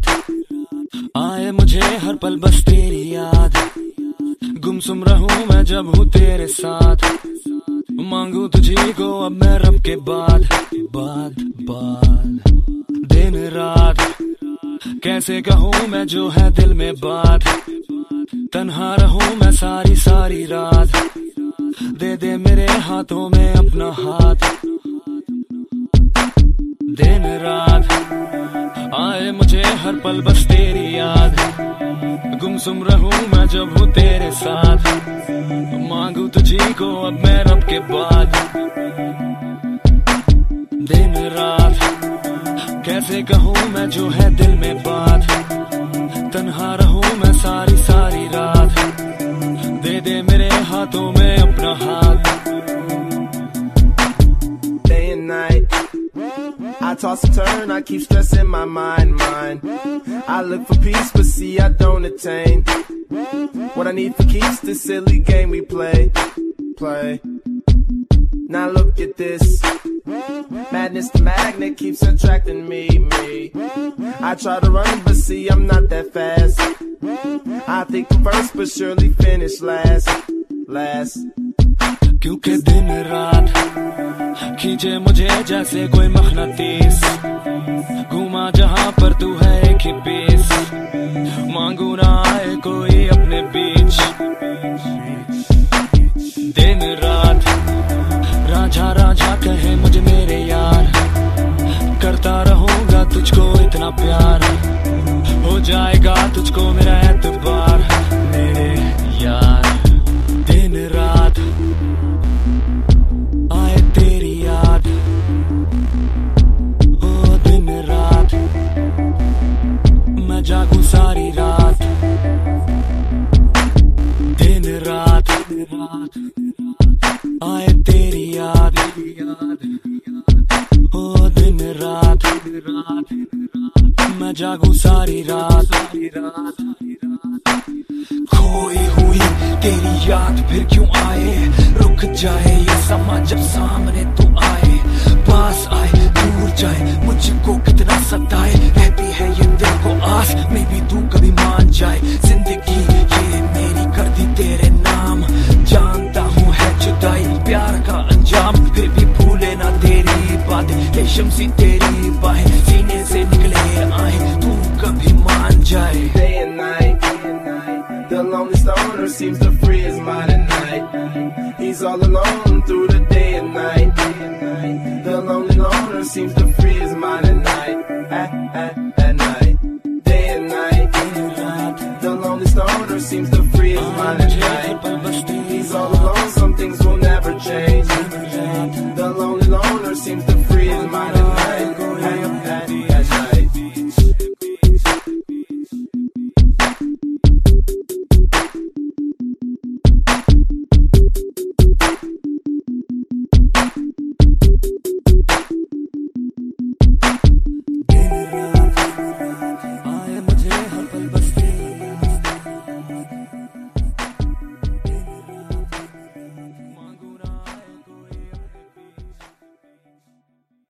आए मुझे हर पल बस तेरी याद, गुमसुम रहूं मैं जब हूँ तेरे साथ। मांगू तुझी को अब मैं रब के बाद दिन रात। कैसे कहूँ मैं जो है दिल में बात, तन्हा रहूं मैं सारी सारी रात। दे दे मेरे हाथों में अपना हाथ, दिन रात। आए मुझे हर पल बस तेरी याद, गुमसुम रहूं मैं जब हूँ तेरे साथ। मांगू तुझी को अब मैं रब के बाद, दिन रात। कैसे कहूँ मैं जो है दिल में बात, तन्हा रहूं मैं सारी सारी रात। दे दे मेरे हाथों में अपना हाथ। Day and night, I toss and turn, I keep stressing my mind. I look for peace, but see I don't attain what I need for keeps this silly game we play. Now look at this, madness the magnet keeps attracting me. I try to run, but see I'm not that fast. I think I'm first, but surely finish last. क्योंकि दिन रात खींचे मुझे जैसे कोई मखनातीस, घूमा जहां पर तू है एक ही पीस। मांगू ना आए कोई अपने बीच, दिन रात। राझा राझा कहे मुझे मेरे यार, करता रहूंगा तुझको इतना प्यार। हो जाएगा तुझको मेरा एतबार, मेरे यार। दिन रात आए तेरी याद, ओ दिन रात। मैं जागूं सारी रात, दिन रात। आए तेरी याद, ओ दिन रात। मैं जागूं सारी रात। खोई हुई तेरी याद फिर क्यों आए, रुक जाए ये समा जब सामने तू आए। पास आए दूर जाए मुझको कितना सताए, रहती है ये दिल को आस में भी तू कभी मान जाए। जिंदगी ये मेरी कर दी तेरे नाम, जानता हूँ है जुदाई प्यार का अंजाम। फिर भी भूले ना तेरी बातें, रेशम सी तेरी बाहें सीने से निकले आए, तू कभी मान जाए। Day and night, the lonely stoner seems to free his mind at night. He's all alone